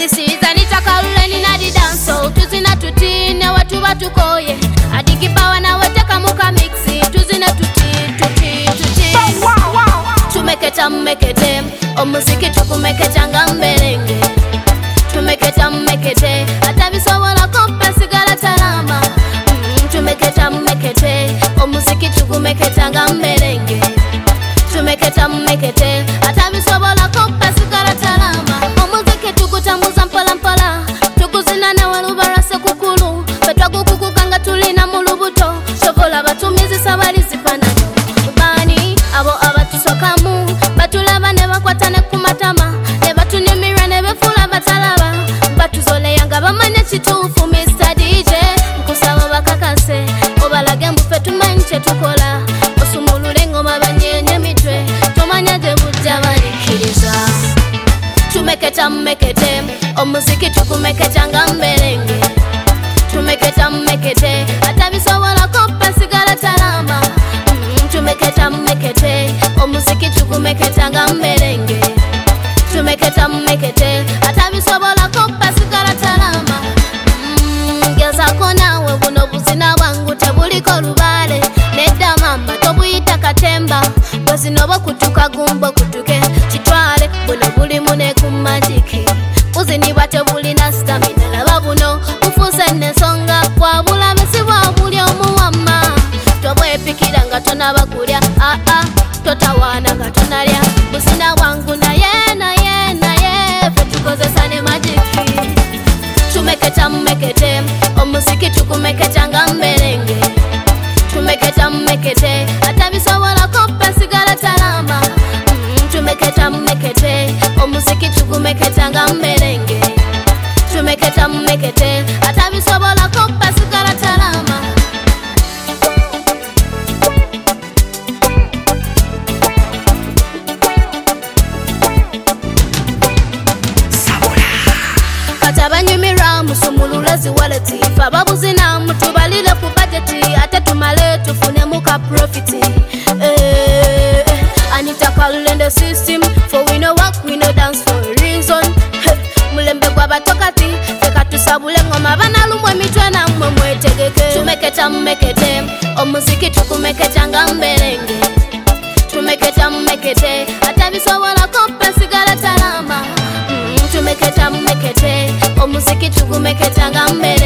This is Anita Karuleni na di dance. Tuzina tutine watu batukoye. Adikipawa na wateka muka mixi. Tuzina tuti. Tumeketa mmekete. Omuziki tukumeketa ngamberenge. Tumeketa mmekete. Hata bisobola kompe sigala talama. Tumeketa mmekete. Omuziki tukumeketa ngamberenge. Tumeketa mmekete. Hata bisobola kompe sigala talama. Omuziki tukutambuza mpala mpala. Tukuzina na walubarase kukulu. Petwagu kukukanga tulina mulubuto. Sobola batumizi sabali zipana. Bani abo abatusokamu. Batulaba ne bakwatane kumatama. Ne batunimira ne befula batalaba. Batuzole yanga bamanye kituufu Mr. DJ. Nkusaba bakakase. Obalage mbufe tumanche tukola. Osumulule ngoma banyenye mitwe. Tumanya je bujja balikiriza. Tumeketa mmekete. Omuziki tukumeketa ngamberenge. Tumeketa mmekete. Hata bisobola kompe sigala talama. Tumeketa mmekete. Omuziki tukumeketa ngamberenge. Tumeketa mmekete. Hata bisobola kompe sigala talama. Gezako nawe buno buzina bwangu tebuliko lubale. Nedda mamba tobuyita katemba. Bwezinoba kutuka gumbo kutuke. Chitwale buno buli mune kumajiki. Buzini bwate bulina stamina. Laba buno bufuse nensonga. Kwa bulabe sibwa buli omuwama. Tobwepikira nga tonabakulya. Totawana nga tonalya. Buzina bwangu naye fetukozesa ne majiki. Tumeketa mmekete. Omuziki tukumeketa ngamberenge. Tumeketa mmekete. Hata bisobola kompe sigala talama. Tumeketa mmekete. Omuziki tukumeketa ngamberenge. Tumeketa mmekete. Hata bisobola kompe sigala talama. Katabanyumira musumulula ziwaleti. Fababuzina mutubalile ku budgeti. Ate tumale tufune muka profiti. Anita Karuleni the system. For we know work, we know dance for a reason. Mulembe kwa batokati. Feka tusabule ngoma banalumwe mitwe na mmwe tegeke. Tumeketa mmekete. Omuziki tukumeketa ngamberenge. Tumeketa mmekete. Hata bisobola kompe sigala talama. Tumeketa mmekete. Omuziki tukumeketa ngamberenge.